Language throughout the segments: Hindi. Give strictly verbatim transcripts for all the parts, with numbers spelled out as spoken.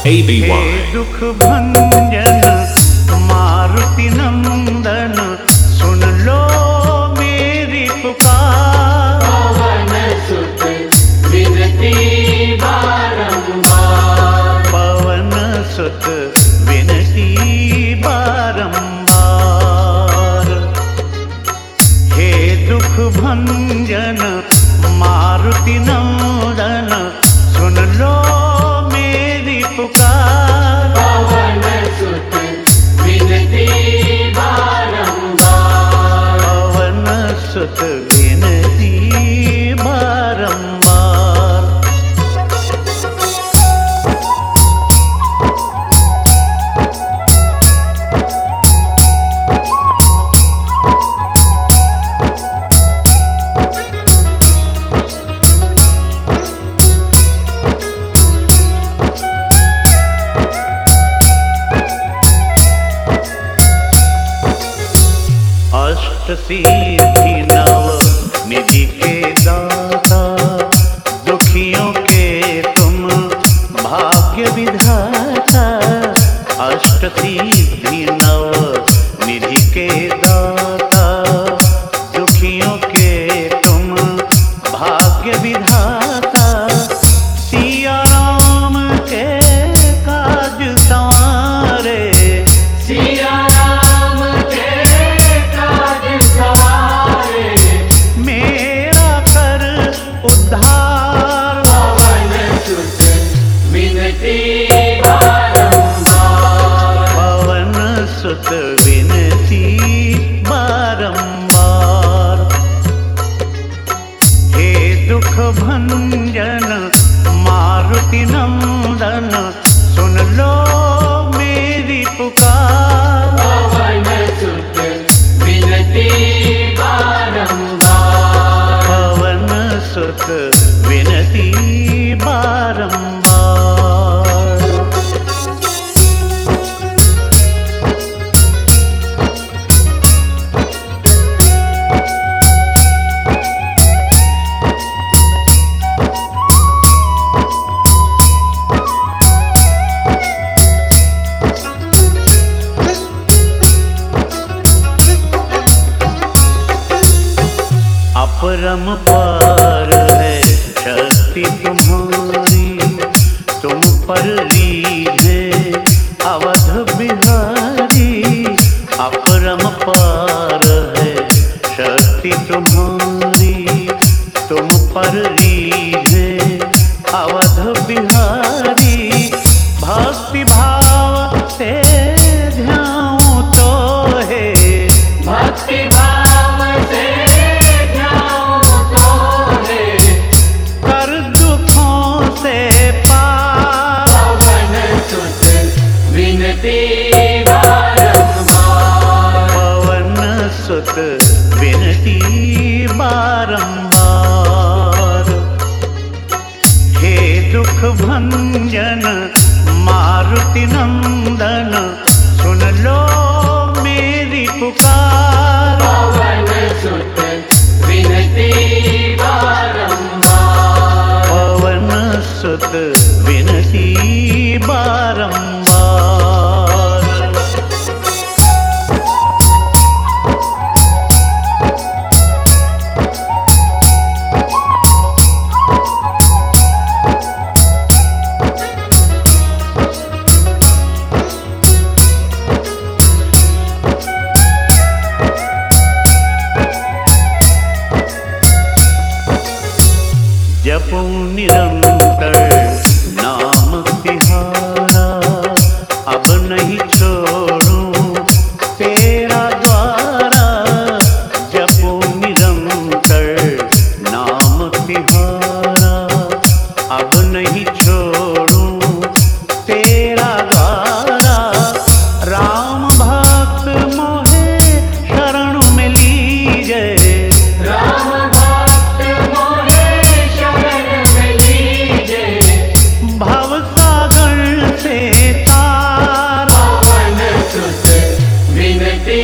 A B Y. दुख भंजन मारुति नंदन सुन लो मेरी पुकार। पवन सुत विनती बारंबार। पवन सुत विनती बारंबार। हे दुख भंजन मारुति नंदन सुन लो मेरी पुकार। पवन सुत विनती बारंबार। पवन सुत विनती बारंबार। अष्ट सिद्धि नव निधि के दाता दुखियों के तुम भाग्य विधाता। अष्ट सिद्धि नव निधि के दाता दुखियों के तुम भाग्य विधाता। सिया राम के काज संवारे। सिया राम के काज सवारे। मेरा कर उद्धार। पवन सुत विनती बारंबार। पवन सुत विनती बारंबार। हे दुख भंजन मारुति नंदन सुन लो मेरी पुकार। पवन सुत विनती बारंबार। पवन सुत विनती बारंबार। अपरम पार है शक्ति तुम्हारी। तुम पर लीजे अवध बिहारी। अपरम पार है शक्ति तुम्हारी। तुम पर लीजे अवध बिहारी। भक्ति भाव से ध्याऊं तो है। भक्ति भाव से ध्यान तो है। कर दुखों से पार। पवन सुत विनती बारंबार। पवन सुत विनती बारंबार। हे दुख भंजन मारुति नंदन सुन लो मेरी पुकार। पवन सुत विनती बारंबार। पवन सुत विनती बारंबार। जपो निरंतर नाम तिहारा। अब नहीं छोड़ूं तेरा द्वारा। जपो निरंतर नाम तिहारा। अब नहीं छोड़ूं तेरा द्वारा। राम भक्त मोहे शरण में लीजे। राम भक्त मोहे शरण में लीजे। भव सागर से तार। पवन सुत विनती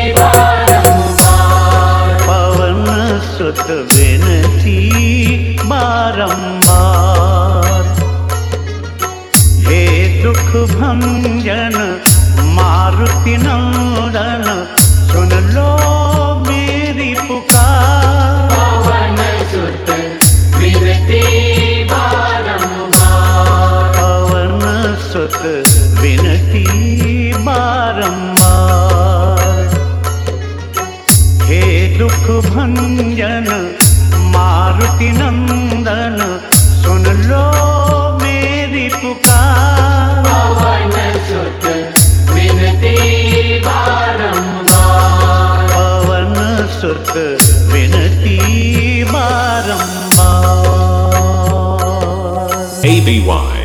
बारंबार। पवन सुत विनती बारंबार। हे दुख भंजन मारुति नंदन सुन लो मेरी पुकार। पवन सुत विनती बारंबार, पवन सुत विनती बारंबार। हे दुख भंजन मारुति नंदन सुन लो मेरी पुकार। पवन सुत विनती बारंबार, पवन सुत विनती बारंबार। A B Y